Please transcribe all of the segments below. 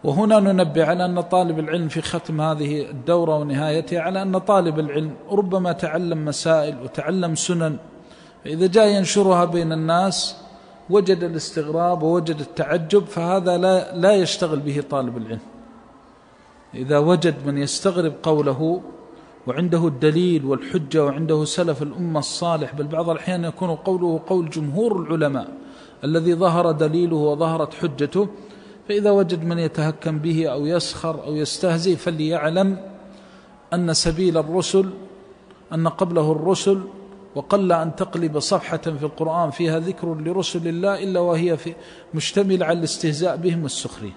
وهنا ننبه على أن طالب العلم في ختم هذه الدورة ونهايتها على أن طالب العلم ربما تعلم مسائل وتعلم سنن، فإذا جاء ينشرها بين الناس وجد الاستغراب ووجد التعجب، فهذا لا يشتغل به طالب العلم. إذا وجد من يستغرب قوله وعنده الدليل والحجة وعنده سلف الأمة الصالح، بل بعض الأحيان يكون قوله قول جمهور العلماء الذي ظهر دليله وظهرت حجته، فإذا وجد من يتهكم به أو يسخر أو يستهزئ فليعلم أن سبيل الرسل أن قبله الرسل، وقل أن تقلب صفحة في القرآن فيها ذكر لرسل الله إلا وهي مشتملة على الاستهزاء بهم والسخرية.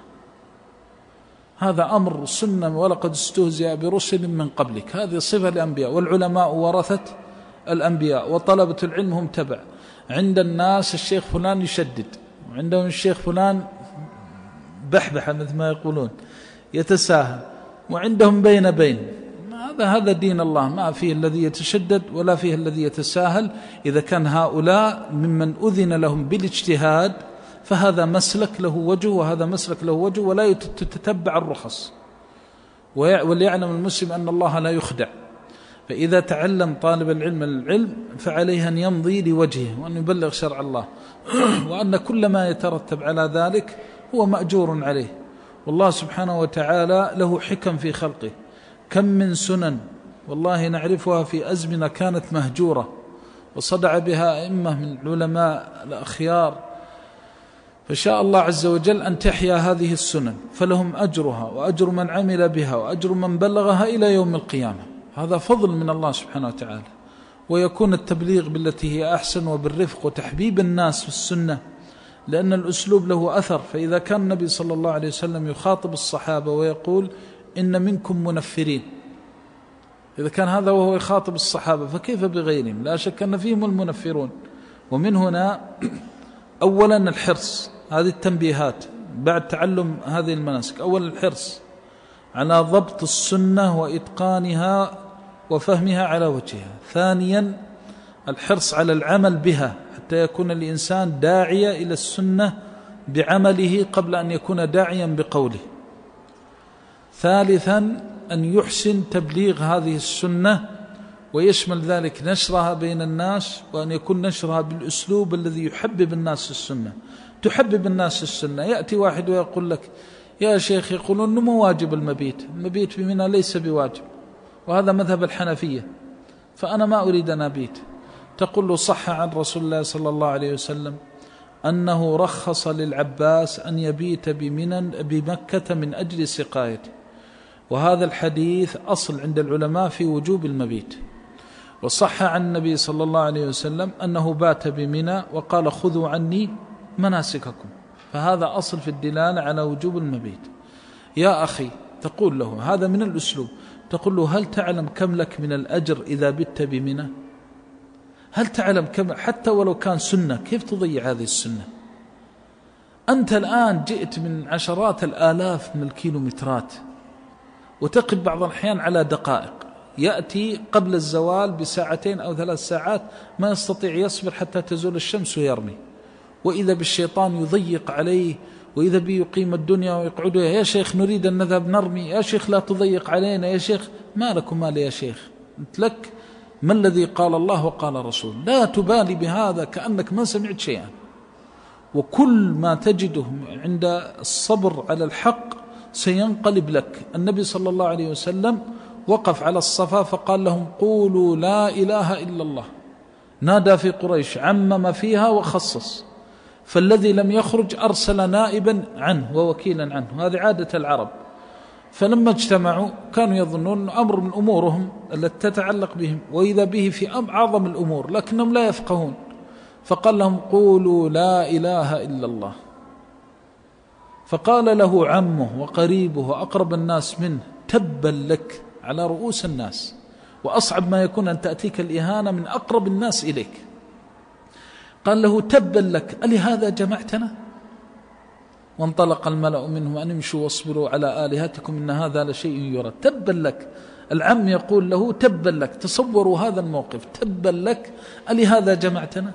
هذا أمر سنة، ولقد استهزئ برسل من قبلك، هذه صفة الأنبياء، والعلماء ورثة الأنبياء وطلبة العلم هم تبع. عند الناس الشيخ فلان يشدد، وعندهم الشيخ فلان بحبحة مثل ما يقولون يتساهل، وعندهم بين هذا دين الله، ما فيه الذي يتشدد ولا فيه الذي يتساهل. إذا كان هؤلاء ممن أذن لهم بالاجتهاد فهذا مسلك له وجه وهذا مسلك له وجه، ولا تتبع الرخص. وليعلم المسلم أن الله لا يخدع، فإذا تعلم طالب العلم فعليه أن يمضي لوجهه وأن يبلغ شرع الله، وأن كل ما يترتب على ذلك هو مأجور عليه. والله سبحانه وتعالى له حكم في خلقه، كم من سنن والله نعرفها في أزمنة كانت مهجورة وصدع بها أئمة من العلماء الأخيار، فشاء الله عز وجل أن تحيا هذه السنن، فلهم أجرها وأجر من عمل بها وأجر من بلغها إلى يوم القيامة. هذا فضل من الله سبحانه وتعالى. ويكون التبليغ بالتي هي أحسن وبالرفق وتحبيب الناس في السنة، لأن الأسلوب له أثر. فإذا كان النبي صلى الله عليه وسلم يخاطب الصحابة ويقول إن منكم منفرين، إذا كان هذا وهو يخاطب الصحابة فكيف بغيرهم؟ لا شك أن فيهم المنفرون. ومن هنا أولا الحرص، هذه التنبيهات بعد تعلم هذه المناسك. أولا الحرص على ضبط السنة وإتقانها وفهمها على وجهها. ثانيا الحرص على العمل بها حتى يكون الإنسان داعية إلى السنة بعمله قبل أن يكون داعيا بقوله. ثالثا أن يحسن تبليغ هذه السنة، ويشمل ذلك نشرها بين الناس، وأن يكون نشرها بالأسلوب الذي يحبب الناس السنة. تحبب الناس السنة. يأتي واحد ويقول لك يا شيخ يقولون أنه مو واجب المبيت بمنى ليس بواجب، وهذا مذهب الحنفية، فأنا ما أريد أن أبيت. تقول له صح عن رسول الله صلى الله عليه وسلم أنه رخص للعباس أن يبيت بمكة من أجل سقايته، وهذا الحديث أصل عند العلماء في وجوب المبيت. وصح عن النبي صلى الله عليه وسلم أنه بات بمنى وقال خذوا عني مناسككم، فهذا أصل في الدلالة على وجوب المبيت. يا أخي تقول له هذا من الأسلوب، تقول له هل تعلم كم لك من الأجر إذا بت بمنى؟ هل تعلم كم، حتى ولو كان سنة، كيف تضيع هذه السنة؟ أنت الآن جئت من عشرات الآلاف من الكيلومترات، وتقف بعض الأحيان على دقائق، يأتي قبل الزوال بساعتين أو 3 ساعات ما يستطيع يصبر حتى تزول الشمس ويرمي، وإذا بالشيطان يضيق عليه، وإذا بي يقيم الدنيا ويقعد يا شيخ نريد أن نذهب نرمي، يا شيخ لا تضيق علينا، يا شيخ ما لكم مال يا شيخ، أنت لك ما الذي قال الله وقال رسول، لا تبالي بهذا كأنك ما سمعت شيئا. وكل ما تجده عند الصبر على الحق سينقلب لك. النبي صلى الله عليه وسلم وقف على الصفا فقال لهم قولوا لا إله إلا الله، نادى في قريش، عمم فيها وخصص، فالذي لم يخرج أرسل نائبا عنه ووكيلا عنه، هذه عادة العرب. فلما اجتمعوا كانوا يظنون أمر من أمورهم التي تتعلق بهم، وإذا به في أعظم الأمور، لكنهم لا يفقهون. فقال لهم قولوا لا إله إلا الله. فقال له عمه وقريبه وأقرب الناس منه تبا لك على رؤوس الناس، وأصعب ما يكون أن تأتيك الإهانة من أقرب الناس إليك. قال له تبا لك ألهذا جمعتنا؟ وانطلق الملأ منهم أن امشوا واصبروا على آلهتكم إن هذا لشيء يرى. تبا لك، العم يقول له تبا لك. تصوروا هذا الموقف، تبا لك ألهذا جمعتنا؟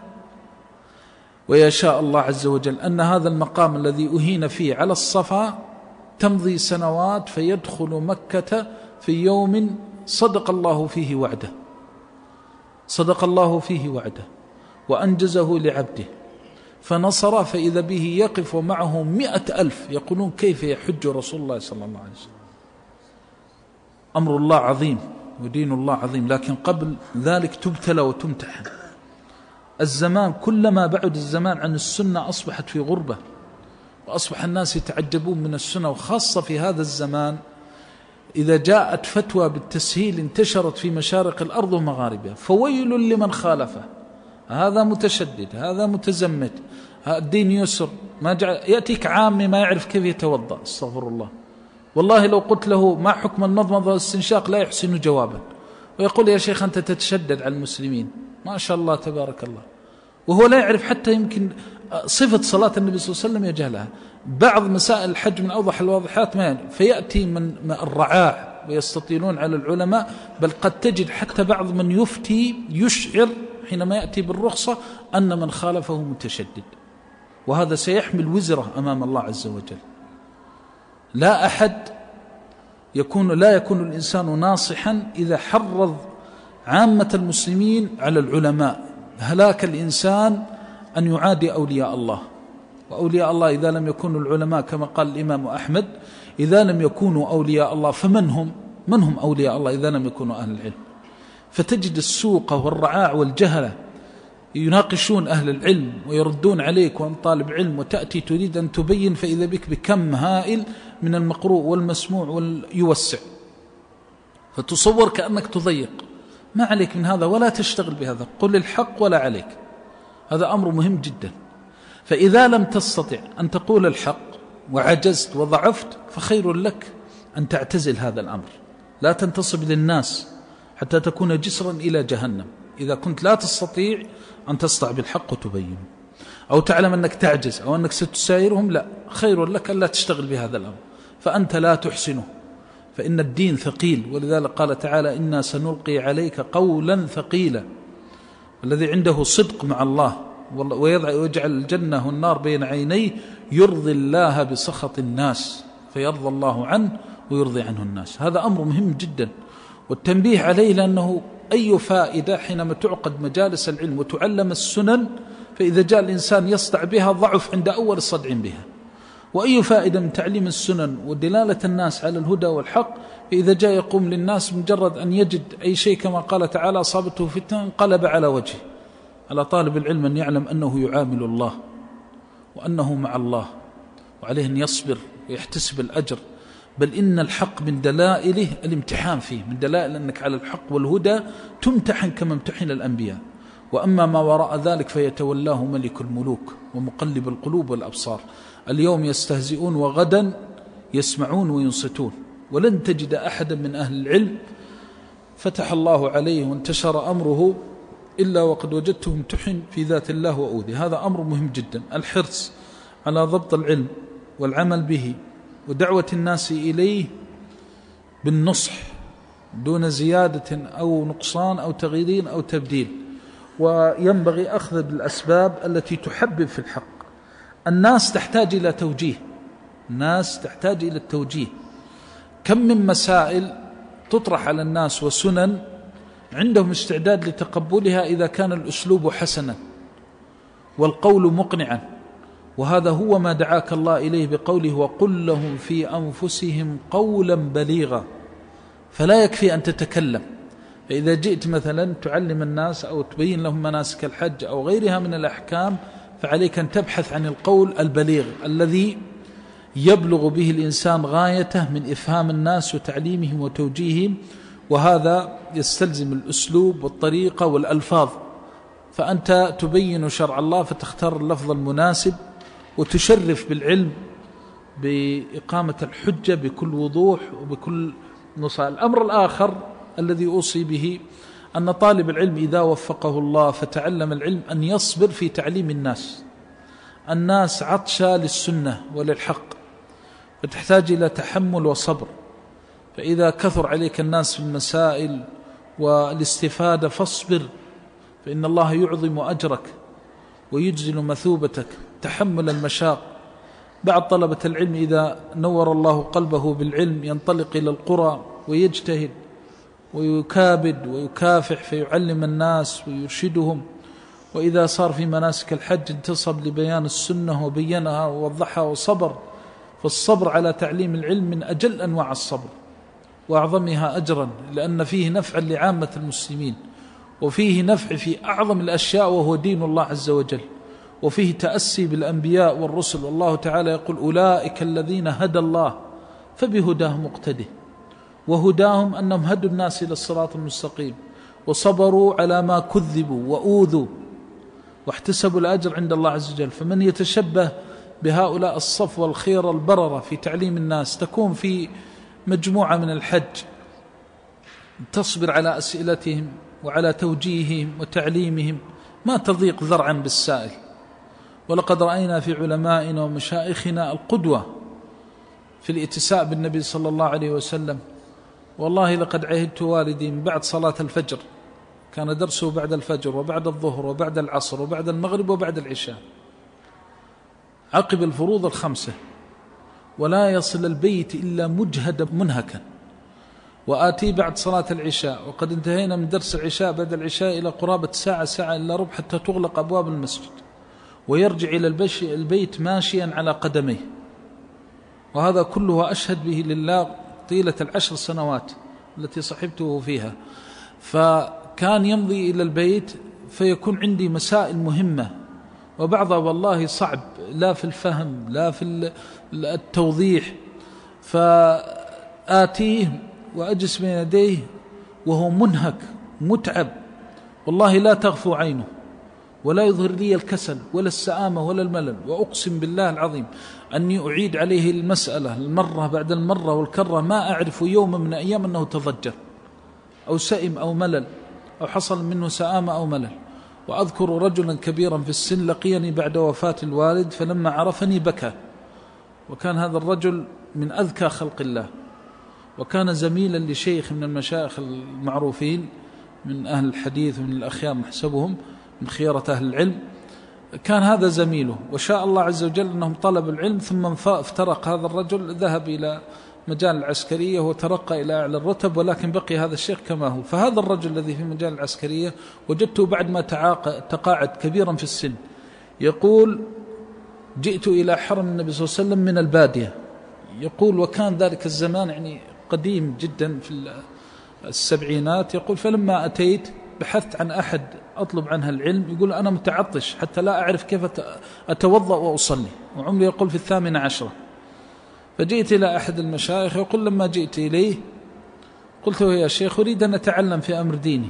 ويشاء الله عز وجل أن هذا المقام الذي أهين فيه على الصفا تمضي سنوات فيدخل مكة في يوم صدق الله فيه وعده، صدق الله فيه وعده وأنجزه لعبده، فنصر، فإذا به يقف معه 100,000 يقولون كيف يحج رسول الله صلى الله عليه وسلم. أمر الله عظيم ودين الله عظيم، لكن قبل ذلك تبتلى وتمتحن. الزمان كلما بعد الزمان عن السنة أصبحت في غربة، وأصبح الناس يتعجبون من السنة، وخاصة في هذا الزمان إذا جاءت فتوى بالتسهيل انتشرت في مشارق الأرض ومغاربها، فويل لمن خالفه، هذا متشدد، هذا متزمت، الدين يسر، ما يأتيك عامي ما يعرف كيف يتوضأ، استغفر الله، والله لو قلت له ما حكم المضمضة والاستنشاق لا يحسن جوابا، ويقول يا شيخ أنت تتشدد على المسلمين، ما شاء الله تبارك الله، وهو لا يعرف حتى يمكن صفة صلاة النبي صلى الله عليه وسلم يجهلها. بعض مسائل الحج من أوضح الواضحات ما يعرف، فيأتي من الرعاع ويستطيلون على العلماء، بل قد تجد حتى بعض من يفتي يشعر حينما يأتي بالرخصة أن من خالفه متشدد، وهذا سيحمل وزره أمام الله عز وجل. لا يكون الإنسان ناصحا إذا حرض عامة المسلمين على العلماء. هلاك الإنسان أن يعادي أولياء الله، وأولياء الله إذا لم يكونوا العلماء كما قال الإمام أحمد، إذا لم يكونوا أولياء الله فمن هم؟ من هم أولياء الله إذا لم يكونوا أهل العلم؟ فتجد السوق والرعاع والجهلة يناقشون أهل العلم ويردون عليك وأنت طالب علم، وتأتي تريد أن تبين فإذا بك بكم هائل من المقروء والمسموع ويوسع، فتصور كأنك تضيق. ما عليك من هذا ولا تشتغل بهذا، قل الحق ولا عليك، هذا أمر مهم جدا. فإذا لم تستطع أن تقول الحق وعجزت وضعفت فخير لك أن تعتزل هذا الأمر، لا تنتصب للناس حتى تكون جسرا إلى جهنم. إذا كنت لا تستطيع أن تصدع بالحق وتبين، أو تعلم أنك تعجز أو أنك ستسايرهم، لا، خير لك أن لا تشتغل بهذا الأمر، فأنت لا تحسنه، فإن الدين ثقيل. ولذلك قال تعالى إنا سنلقي عليك قولا ثقيلا. الذي عنده صدق مع الله ويجعل الجنة والنار بين عينيه يرضي الله بسخط الناس فيرضى الله عنه ويرضي عنه الناس. هذا أمر مهم جدا، والتنبيه عليه، لأنه أي فائدة حينما تعقد مجالس العلم وتعلم السنن، فإذا جاء الإنسان يصدع بها ضعف عند أول صدع بها. وأي فائدة من تعليم السنن ودلالة الناس على الهدى والحق، فإذا جاء يقوم للناس مجرد أن يجد أي شيء كما قال تعالى أصابته فتنة انقلب على وجهه. على طالب العلم أن يعلم أنه يعامل الله وأنه مع الله، وعليه أن يصبر ويحتسب الأجر، بل إن الحق من دلائله الامتحان فيه، من دلائل أنك على الحق والهدى تمتحن كما امتحن الأنبياء. وأما ما وراء ذلك فيتولاه ملك الملوك ومقلب القلوب والأبصار. اليوم يستهزئون وغدا يسمعون وينصتون، ولن تجد أحدا من أهل العلم فتح الله عليه وانتشر أمره إلا وقد وجدته امتحن في ذات الله وأوذي. هذا أمر مهم جدا، الحرص على ضبط العلم والعمل به ودعوة الناس إليه بالنصح دون زيادة أو نقصان أو تغيير أو تبديل. وينبغي أخذ بالأسباب التي تحبب في الحق. الناس تحتاج إلى توجيه، الناس تحتاج إلى التوجيه. كم من مسائل تطرح على الناس وسنن عندهم استعداد لتقبلها إذا كان الأسلوب حسنا والقول مقنعا، وهذا هو ما دعاك الله إليه بقوله وقل لهم في أنفسهم قولا بليغا. فلا يكفي أن تتكلم، فإذا جئت مثلا تعلم الناس أو تبين لهم مناسك الحج أو غيرها من الأحكام، فعليك أن تبحث عن القول البليغ الذي يبلغ به الإنسان غايته من إفهام الناس وتعليمهم وتوجيههم، وهذا يستلزم الأسلوب والطريقة والألفاظ. فأنت تبين شرع الله فتختار اللفظ المناسب وتشرف بالعلم بإقامة الحجة بكل وضوح وبكل نصاء. الأمر الآخر الذي أوصي به أن طالب العلم إذا وفقه الله فتعلم العلم أن يصبر في تعليم الناس. الناس عطشة للسنة وللحق، فتحتاج إلى تحمل وصبر. فإذا كثر عليك الناس في المسائل والاستفادة فاصبر، فإن الله يعظم أجرك ويجزل مثوبتك. تحمل المشاق بعض طلبة العلم إذا نور الله قلبه بالعلم ينطلق إلى القرى ويجتهد ويكابد ويكافح فيعلم الناس ويرشدهم، وإذا صار في مناسك الحج انتصب لبيان السنة وبينها ووضحها وصبر. فالصبر على تعليم العلم من أجل أنواع الصبر وأعظمها أجرا، لأن فيه نفع لعامة المسلمين، وفيه نفع في أعظم الأشياء وهو دين الله عز وجل، وفيه تأسي بالأنبياء والرسل. والله تعالى يقول: أولئك الذين هدى الله فبهداهم مقتده، وهداهم أنهم هدوا الناس إلى الصراط المستقيم وصبروا على ما كذبوا وأوذوا واحتسبوا الأجر عند الله عز وجل. فمن يتشبه بهؤلاء الصفوة الخير البررة في تعليم الناس تكون في مجموعة من الحج، تصبر على أسئلتهم وعلى توجيههم وتعليمهم، ما تضيق ذرعا بالسائل. ولقد رأينا في علمائنا ومشايخنا القدوة في الاتساء بالنبي صلى الله عليه وسلم. والله لقد عهدت والدي من بعد صلاة الفجر، كان درسه بعد الفجر وبعد الظهر وبعد العصر وبعد المغرب وبعد العشاء عقب الفروض الخمسة، ولا يصل البيت إلا مجهدا منهكا، وآتي بعد صلاة العشاء، وقد انتهينا من درس العشاء بعد العشاء إلى قرابة ساعة إلا ربع حتى تغلق أبواب المسجد، ويرجع إلى البيت ماشيا على قدميه. وهذا كله أشهد به لله طيلة 10 سنوات التي صحبته فيها. فكان يمضي إلى البيت فيكون عندي مسائل مهمة، وبعضها والله صعب، لا في الفهم لا في التوضيح، فآتيه وأجلس بين يديه وهو منهك متعب، والله لا تغفو عينه ولا يظهر لي الكسل ولا السآمة ولا الملل. وأقسم بالله العظيم أني أعيد عليه المسألة المرة بعد المرة والكرة، ما أعرف يوم من أيام أنه تضجر أو سئم أو ملل أو حصل منه سآمة أو ملل. وأذكر رجلا كبيرا في السن لقيني بعد وفاة الوالد، فلما عرفني بكى، وكان هذا الرجل من أذكى خلق الله، وكان زميلا لشيخ من المشايخ المعروفين من أهل الحديث ومن الأخيار نحسبهم من خيرة أهل العلم. كان هذا زميله، وشاء الله عز وجل أنهم طلبوا العلم، ثم افترق هذا الرجل، ذهب إلى مجال العسكرية وترقى إلى أعلى الرتب، ولكن بقي هذا الشيخ كما هو. فهذا الرجل الذي في مجال العسكرية وجدته بعد ما تقاعد كبيرا في السن يقول: جئت إلى حرم النبي صلى الله عليه وسلم من البادية. يقول: وكان ذلك الزمان يعني قديم جدا في السبعينات. يقول: فلما أتيت بحثت عن أحد أطلب عنها العلم. يقول: أنا متعطش حتى لا أعرف كيف أتوضأ وأصلي، وعمري يقول في 18. فجئت إلى أحد المشايخ. يقول: لما جئت إليه قلت له: يا شيخ أريد أن أتعلم في أمر ديني.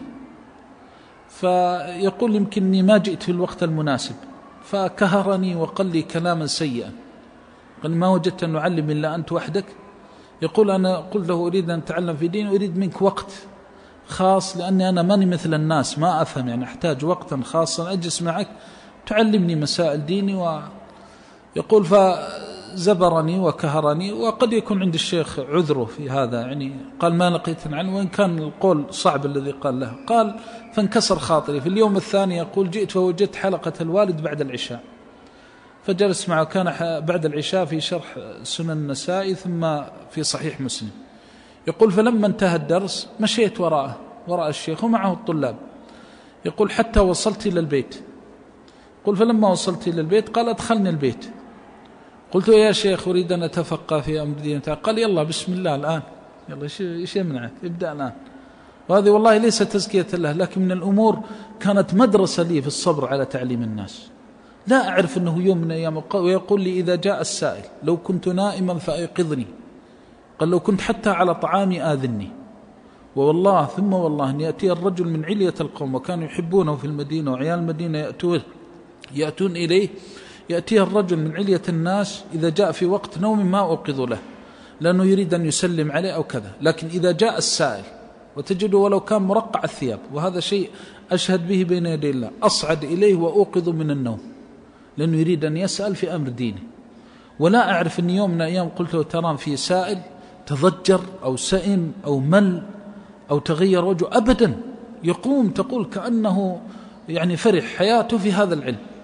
فيقول: يمكنني ما جئت في الوقت المناسب. فكهرني وقال لي كلاما سيئا، قال: ما وجدت أن نعلم إلا أنت وحدك. يقول: أنا قلت له: أريد أن أتعلم في ديني، أريد منك وقت خاص، لأني أنا ماني مثل الناس ما أفهم، يعني أحتاج وقتا خاصا أجلس معك تعلمني مسائل ديني. يقول: فزبرني وكهرني، وقد يكون عند الشيخ عذره في هذا، يعني قال: ما لقيت عنه، وإن كان القول صعب الذي قال له. قال: فانكسر خاطري. في اليوم الثاني يقول: جئت فوجدت حلقة الوالد بعد العشاء، فجلس معه. كان بعد العشاء في شرح سنن النسائي ثم في صحيح مسلم. يقول: فلما انتهى الدرس مشيت وراء الشيخ ومعه الطلاب. يقول: حتى وصلت إلى البيت. يقول: فلما وصلت إلى البيت قال: أدخلني البيت. قلت: يا شيخ أريد أن أتفقه في أمر دينك. قال: يلا بسم الله الآن، يلا إيش يمنعك، ابدأ الآن. وهذه والله ليس تزكية له، لكن من الأمور كانت مدرسة لي في الصبر على تعليم الناس. لا أعرف أنه يوم من أيام، ويقول لي: إذا جاء السائل لو كنت نائما فأيقظني، قال: لو كنت حتى على طعامي آذني. والله ثم والله أن يأتي الرجل من علية القوم، وكانوا يحبونه في المدينة، وعيال المدينة يأتون إليه. يأتيه الرجل من علية الناس إذا جاء في وقت نوم ما أوقظ له، لأنه يريد أن يسلم عليه أو كذا. لكن إذا جاء السائل وتجده ولو كان مرقع الثياب، وهذا شيء أشهد به بين يدي الله، أصعد إليه وأوقظ من النوم، لأنه يريد أن يسأل في أمر دينه. ولا أعرف أن يوم من أيام قلت له: ترى في سائل تضجر أو سئم أو مل أو تغير وجهه، أبدا، يقوم تقول كأنه يعني فرح حياته في هذا العلم.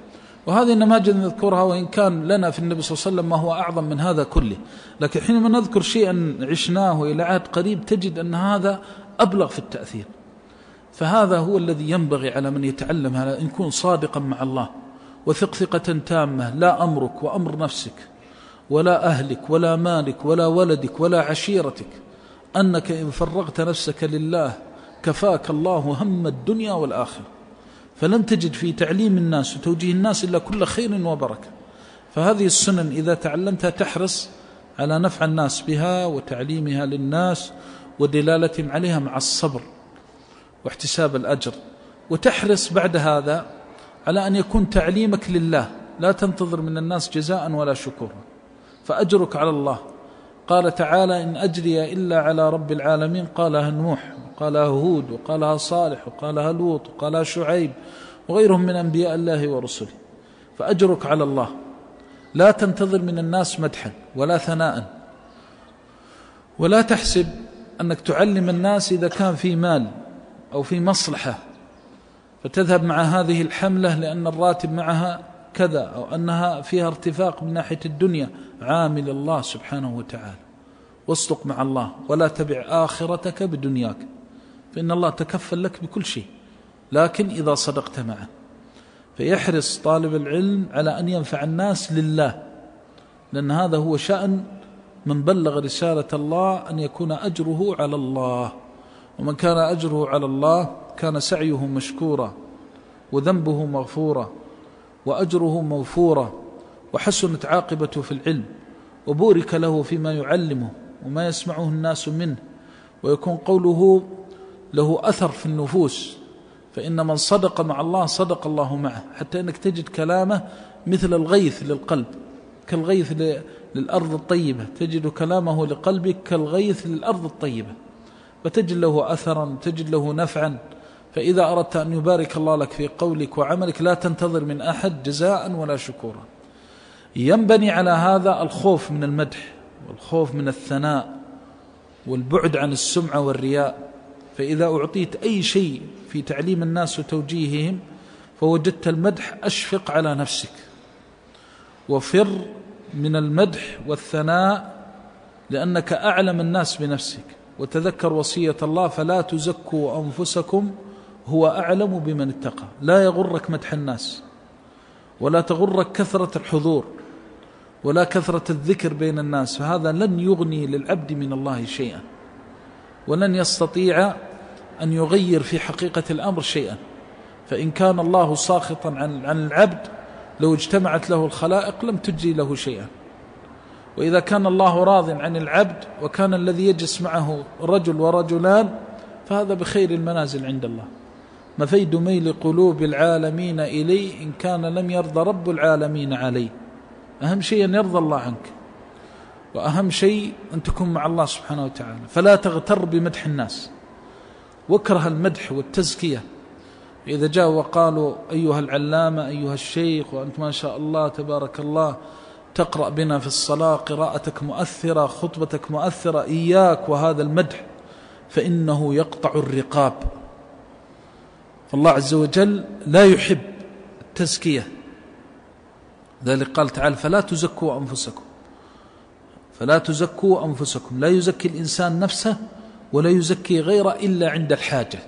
وهذه النماذج نذكرها وإن كان لنا في النبي صلى الله عليه وسلم ما هو أعظم من هذا كله، لكن حينما نذكر شيئا عشناه إلى عهد قريب تجد أن هذا أبلغ في التأثير. فهذا هو الذي ينبغي على من يتعلم هذا، أن يكون صادقا مع الله وثق ثقة تامة، لا أمرك وأمر نفسك ولا أهلك ولا مالك ولا ولدك ولا عشيرتك، أنك إن فرغت نفسك لله كفاك الله هم الدنيا والآخرة، فلن تجد في تعليم الناس وتوجيه الناس إلا كل خير وبركة. فهذه السنن إذا تعلمتها تحرص على نفع الناس بها وتعليمها للناس ودلالتهم عليها مع الصبر واحتساب الأجر، وتحرص بعد هذا على أن يكون تعليمك لله، لا تنتظر من الناس جزاء ولا شكورا، فأجرك على الله. قال تعالى: إن أجري إلا على رب العالمين، قالها نوح وقالها هود وقالها صالح وقالها لوط وقالها شعيب وغيرهم من أنبياء الله ورسله. فأجرك على الله، لا تنتظر من الناس مدحا ولا ثناء، ولا تحسب أنك تعلم الناس إذا كان في مال أو في مصلحة فتذهب مع هذه الحملة لأن الراتب معها كذا أو أنها فيها ارتفاق من ناحية الدنيا. عامل الله سبحانه وتعالى واصدق مع الله، ولا تبع آخرتك بدنياك، فإن الله تكفل لك بكل شيء، لكن إذا صدقت معه. فيحرص طالب العلم على أن ينفع الناس لله، لأن هذا هو شأن من بلغ رسالة الله، أن يكون أجره على الله، ومن كان أجره على الله كان سعيه مشكورا وذنبه مغفورا وأجره موفورا، وحسنت عاقبته في العلم، وبورك له فيما يعلمه وما يسمعه الناس منه، ويكون قوله له أثر في النفوس. فإن من صدق مع الله صدق الله معه، حتى أنك تجد كلامه مثل الغيث للقلب، كالغيث للأرض الطيبة، تجد كلامه لقلبك كالغيث للأرض الطيبة، فتجد له أثرا، تجد له نفعا. فإذا أردت أن يبارك الله لك في قولك وعملك لا تنتظر من أحد جزاء ولا شكورا. ينبني على هذا الخوف من المدح والخوف من الثناء والبعد عن السمعة والرياء. فإذا أعطيت أي شيء في تعليم الناس وتوجيههم فوجدت المدح، أشفق على نفسك وفر من المدح والثناء، لأنك أعلم الناس بنفسك. وتذكر وصية الله: فلا تزكوا أنفسكم هو أعلم بمن اتقى. لا يغرك مدح الناس، ولا تغرك كثرة الحضور، ولا كثرة الذكر بين الناس، فهذا لن يغني للعبد من الله شيئا، ولن يستطيع أن يغير في حقيقة الأمر شيئا. فإن كان الله ساخطا عن العبد لو اجتمعت له الخلائق لم تجزي له شيئا، وإذا كان الله راض عن العبد وكان الذي يجلس معه رجل ورجلان فهذا بخير المنازل عند الله. مفيد ميل قلوب العالمين إلي إن كان لم يرضى رب العالمين علي. أهم شيء أن يرضى الله عنك، وأهم شيء أن تكون مع الله سبحانه وتعالى. فلا تغتر بمدح الناس، واكره المدح والتزكية. إذا جاء وقالوا: أيها العلامة، أيها الشيخ، وأنت ما شاء الله تبارك الله تقرأ بنا في الصلاة، قراءتك مؤثرة، خطبتك مؤثرة، إياك وهذا المدح فإنه يقطع الرقاب. فالله عز وجل لا يحب التزكية، ذلك قال تعالى: فلا تزكوا أنفسكم. فلا تزكوا أنفسكم، لا يزكي الإنسان نفسه ولا يزكي غيره إلا عند الحاجة.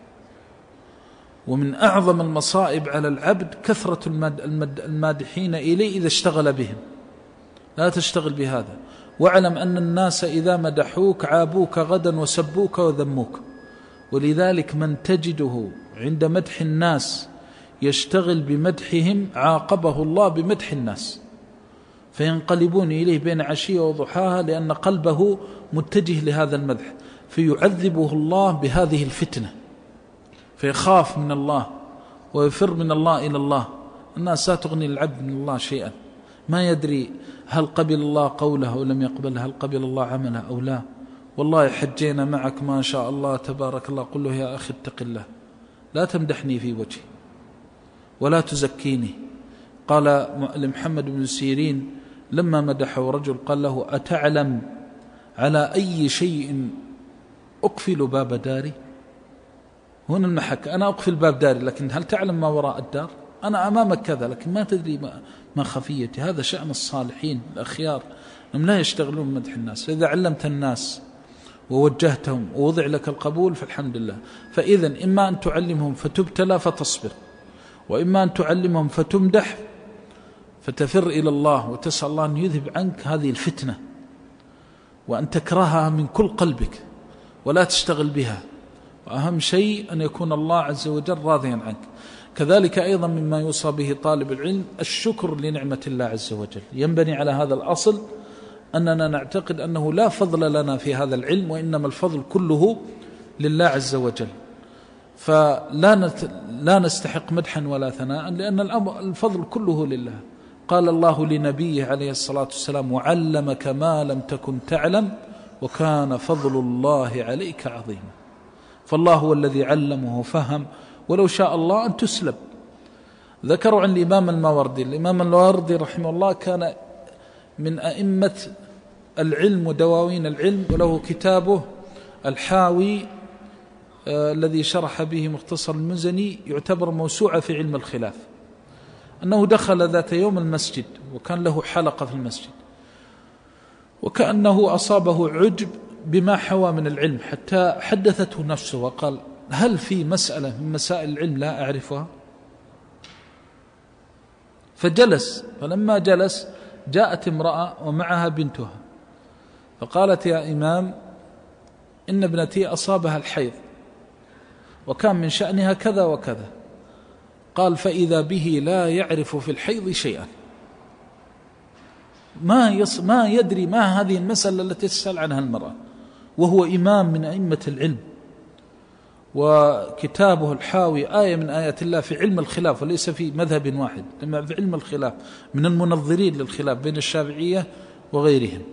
ومن أعظم المصائب على العبد كثرة المادحين إليه إذا اشتغل بهم. لا تشتغل بهذا، واعلم أن الناس إذا مدحوك عابوك غدا وسبوك وذموك. ولذلك من تجده عند مدح الناس يشتغل بمدحهم عاقبه الله بمدح الناس، فينقلبون إليه بين عشية وضحاها، لأن قلبه متجه لهذا المدح، فيعذبه الله بهذه الفتنة، فيخاف من الله ويفر من الله إلى الله. الناس لا تغني العبد من الله شيئا، ما يدري هل قبل الله قوله أو لم يقبله، هل قبل الله عمله أو لا. والله حجينا معك ما شاء الله تبارك الله، قل له: يا أخي اتق الله، لا تمدحني في وجهي ولا تزكيني. قال لمحمد بن سيرين لما مدحه رجل قال له: أتعلم على أي شيء أقفل باب داري؟ هنا المحك، أنا أقفل باب داري، لكن هل تعلم ما وراء الدار؟ أنا أمامك كذا، لكن ما تدري ما خفيتي. هذا شأن الصالحين الأخيار، هم لا يشتغلون بمدح الناس. فإذا علمت الناس ووجهتهم ووضع لك القبول فالحمد لله. فإذا إما أن تعلمهم فتبتلى فتصبر، وإما أن تعلمهم فتمدح فتفر إلى الله وتسأل الله أن يذهب عنك هذه الفتنة، وأن تكرهها من كل قلبك ولا تشتغل بها. وأهم شيء أن يكون الله عز وجل راضيا عنك. كذلك أيضا مما يوصى به طالب العلم الشكر لنعمة الله عز وجل. ينبني على هذا الأصل أننا نعتقد أنه لا فضل لنا في هذا العلم، وإنما الفضل كله لله عز وجل. فلا نستحق مدحا ولا ثناء، لأن الفضل كله لله. قال الله لنبيه عليه الصلاة والسلام: وعلمك ما لم تكن تعلم وكان فضل الله عليك عظيما. فالله هو الذي علمه وفهم، ولو شاء الله أن تسلب. ذكروا عن الإمام الماوردي. الإمام الماوردي رحمه الله كان من أئمة العلم ودواوين العلم، وله كتابه الحاوي الذي شرح به مختصر المزني، يعتبر موسوعة في علم الخلاف. أنه دخل ذات يوم المسجد، وكان له حلقة في المسجد، وكأنه أصابه عجب بما حوى من العلم، حتى حدثته نفسه وقال: هل في مسألة من مسائل العلم لا أعرفها؟ فجلس. فلما جلس جاءت امرأة ومعها بنتها، فقالت: يا إمام، إن ابنتي أصابها الحيض، وكان من شأنها كذا وكذا. قال: فإذا به لا يعرف في الحيض شيئا، ما يدري ما هذه المسألة التي تسأل عنها المرأة، وهو إمام من أئمة العلم. وكتابه الحاوي آية من آيات الله في علم الخلاف، وليس في مذهب واحد، لما في علم الخلاف، من المنظرين للخلاف بين الشافعية وغيرهم.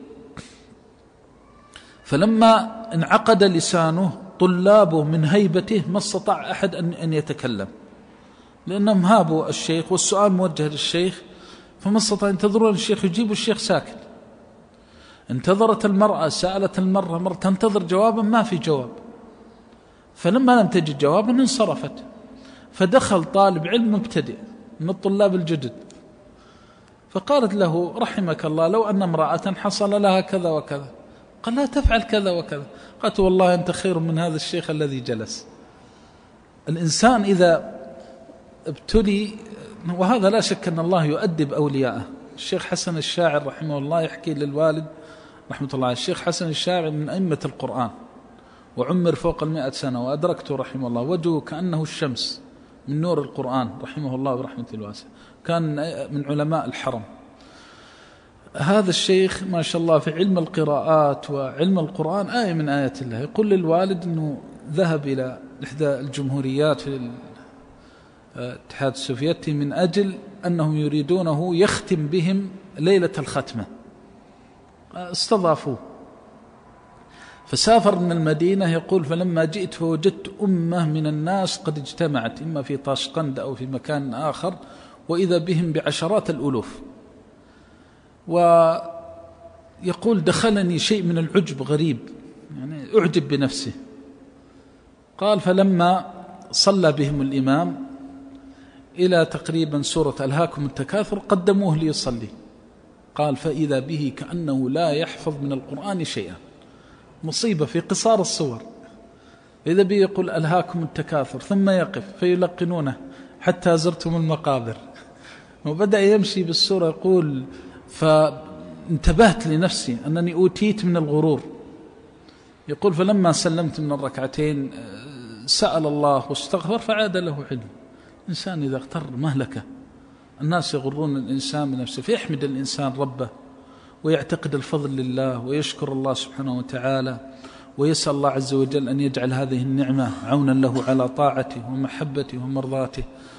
فلما انعقد لسانه طلابه من هيبته ما استطاع أحد أن يتكلم، لأنهم هابوا الشيخ والسؤال موجه للشيخ، فما استطاع. ينتظرون الشيخ يجيب، الشيخ ساكت. انتظرت المرأة، سألت مرة تنتظر جوابا، ما في جواب. فلما لم تجد جوابا انصرفت. فدخل طالب علم مبتدئ من الطلاب الجدد، فقالت له: رحمك الله، لو أن امرأة حصل لها كذا وكذا. قال: لا تفعل كذا وكذا. قالت: والله أنت خير من هذا الشيخ الذي جلس. الإنسان إذا ابتلي، وهذا لا شك أن الله يؤدب أولياءه. الشيخ حسن الشاعر رحمه الله يحكي للوالد رحمة الله، الشيخ حسن الشاعر من أئمة القرآن، وعمر فوق 100 سنة، وأدركته رحمه الله، وجهه كأنه الشمس من نور القرآن رحمه الله برحمة الواسع، كان من علماء الحرم. هذا الشيخ ما شاء الله في علم القراءات وعلم القرآن آية من آيات الله. يقول للوالد أنه ذهب إلى إحدى الجمهوريات في الاتحاد السوفيتي من أجل أنهم يريدونه يختم بهم ليلة الختمة، استضافوه. فسافر من المدينة. يقول: فلما جئت فوجدت أمة من الناس قد اجتمعت، إما في طاشقند أو في مكان آخر، وإذا بهم بعشرات الألوف. ويقول: دخلني شيء من العجب غريب، يعني أعجب بنفسه. قال: فلما صلى بهم الإمام إلى تقريبا سورة ألهاكم التكاثر قدموه ليصلي. قال: فإذا به كأنه لا يحفظ من القرآن شيئا. مصيبة في قصار الصور. إذا به يقول ألهاكم التكاثر، ثم يقف فيلقنونه حتى زرتم المقابر، وبدأ يمشي بالسورة. يقول: فانتبهت لنفسي أنني أوتيت من الغرور. يقول: فلما سلمت من الركعتين سأل الله واستغفر فعاد له علم. الإنسان إذا اغتر مهلكة. الناس يغرون الإنسان بنفسه، فيحمد الإنسان ربه ويعتقد الفضل لله ويشكر الله سبحانه وتعالى، ويسأل الله عز وجل أن يجعل هذه النعمة عونا له على طاعته ومحبته ومرضاته.